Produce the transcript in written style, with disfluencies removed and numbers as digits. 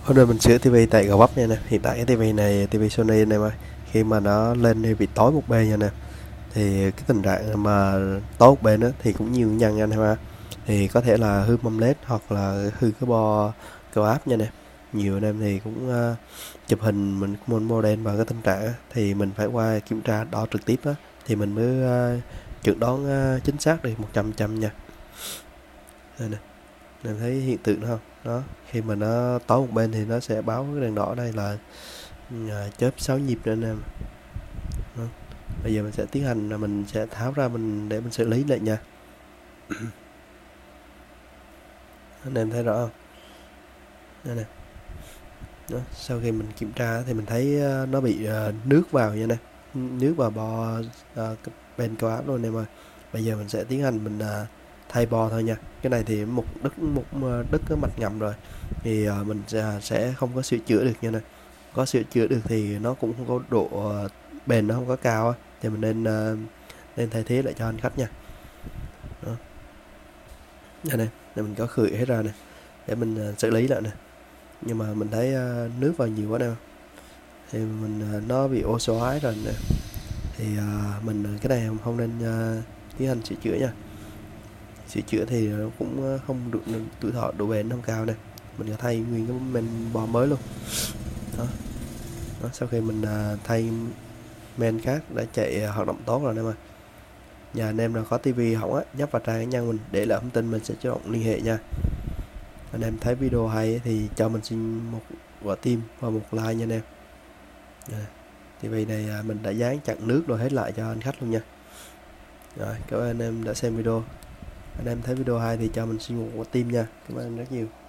Hôm nay mình sửa tivi tại Gò Vấp nha nè. Hiện tại cái tivi này, tivi Sony này mà khi mà nó lên thì bị tối một bên nha nè. Thì cái tình trạng mà tối một bên đó thì cũng nhiều nhân anh em ha. Thì có thể là hư mâm led hoặc là hư cái bo cao áp nha nè. Nhiều anh em thì cũng chụp hình mình muốn model vào cái tình trạng á, thì mình phải qua kiểm tra đo trực tiếp á thì mình mới chẩn đoán chính xác được 100% nha. Đây nè, em thấy hiện tượng đó không? Đó, khi mà nó tối một bên thì nó sẽ báo cái đèn đỏ đây là chớp 6 nhịp nữa anh em. Đó. Bây giờ mình sẽ tiến hành là mình sẽ tháo ra mình để mình xử lý lại nha. Anh em thấy rõ không? Đây nè. Đó. Sau khi mình kiểm tra thì mình thấy nó bị nước vào nha nè. Nước vào bo bên cao áp luôn anh em ơi. Bây giờ mình sẽ tiến hành mình thay bo thôi nha. Cái này thì một đứt cái mạch ngầm rồi. Thì mình sẽ không có sửa chữa được nha nè. Có sửa chữa được thì nó cũng không có độ bền, nó không có cao á, thì mình nên thay thế lại cho anh khách nha. Đó, đây này, để mình có khử hết ra nè để mình xử lý lại nè. Nhưng mà mình thấy nước vào nhiều quá nè, thì mình nó bị oxy hóa rồi nè. Thì mình cái này không nên tiến hành sửa chữa nha. Sửa chữa thì nó cũng không được, tuổi thọ độ bền không cao nè. Mình có thay nguyên cái men bo mới luôn. Đó. Đó, sau khi mình thay men khác đã chạy hoạt động tốt rồi nè mà. Nhà anh em nào có tivi hỏng á, nhấp vào trang cá nhân mình để lại thông tin, mình sẽ chủ động liên hệ nha. Anh em thấy video hay thì cho mình xin một quả tim và một like nha anh em. Tivi này mình đã dán chặn nước rồi hết lại cho anh khách luôn nha. Rồi, cảm ơn anh em đã xem video. Anh em thấy video hay thì cho mình xin một quả tim nha. Cảm ơn rất nhiều.